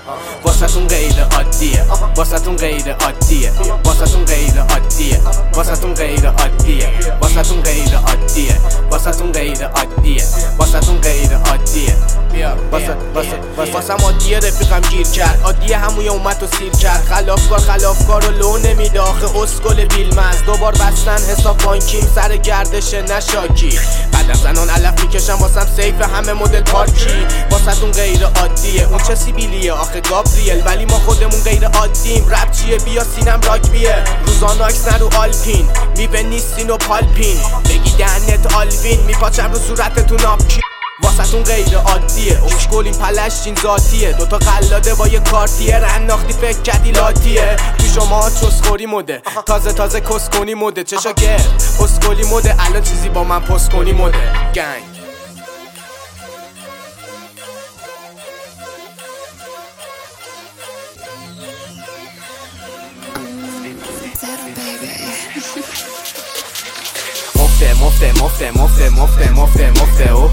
واسهتون غیر عادیه، واسهتون غیر عادیه، واسهتون غیر عادیه، واسهتون غیر عادیه، واسهتون غیر عادیه، واسهتون غیر عادیه، واسهتون غیر عادیه. واسم عادیه رفیقم گیر کرد، عادیه هموی اومد و سیر کرد. خلافکار رو لو نمیده آخه اسکل بیلمز. دوبار بستن حساب بانکیم سر گردش نشاکی. بعد از زنان علف میکشم واسم سیف همه مدل پارکی. واسهتون غیر عادیه، اون چه سیبیلیه آخه گابریل، ولی ما خودمون غیر عادیم. رپ چیه بیا سینم راک بیه، روزانه اکس نرو آلپین، میوه نیستین و پالپین، بگی دهنت آلوین میپاچم رو صورتتون آبکی. واسهتون غیر عادیه، اشکولین پلشین ذاتیه، دوتا قلاده با یه کارتیه، رناختی فکر کردی لاتیه. تو شما چسخوری مده، تازه کسکنی مده، چشا گرد اسکولی مده، الان چیزی با من پست کنی مده. گنگ مفته او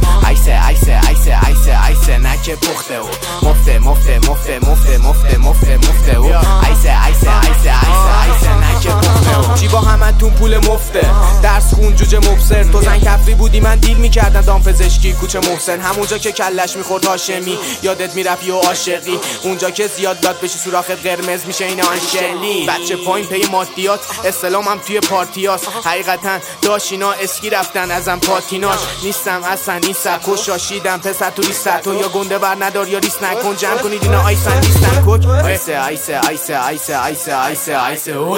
ایسه نکه پخته او مفته او ایسه نکه پخته او. چی با همتون پول مفته، درس خون جوجه مبصر. تو زن کفری بودی من دیل میکردم دام پزشکی کوچه محسن، همونجا که کلش میخورد هاشمی یادت میرفی و عاشقی، اونجا که زیاد داد بشی سوراخ قرمز میشه این آنشلی. بچه پایین پی مادیات، اسلامم توی پارتیاس، حقیقتا داشینا اسکی رفتن ازم پاتیناش. نیستم اصلا این سکو شاشیدم پسر تو ریست تو، یا گنده بر ندار یا ریس نکن، جمع کنید اینا آیسن نیستن کک. ایسه او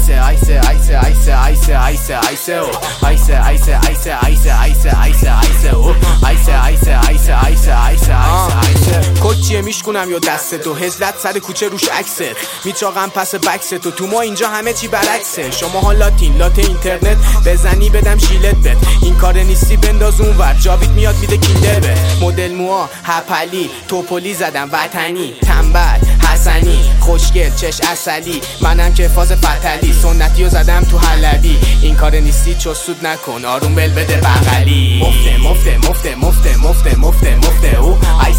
کچیه میشکنم یا دست تو، هزلت سر کوچه روش عکست، میچاقم پس بکس تو ما اینجا همه چی برعکسه. شما ها لاتین اینترنت بزنی بدم شیلت بد، این کار نیستی بنداز اون ور، جاوید میاد میده کیندر بد. مدل موها هپلی توپلی زدم وطنی، تنبل حسنی خوشگل چش اصلی، منم که فاز فتلی سنتی رو زدم تو حلبی. این کار نیستی چسود نکن آروم بل بده بغلی. مفته او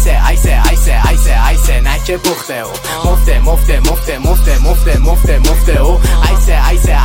ایسه نکه پخته او مفته او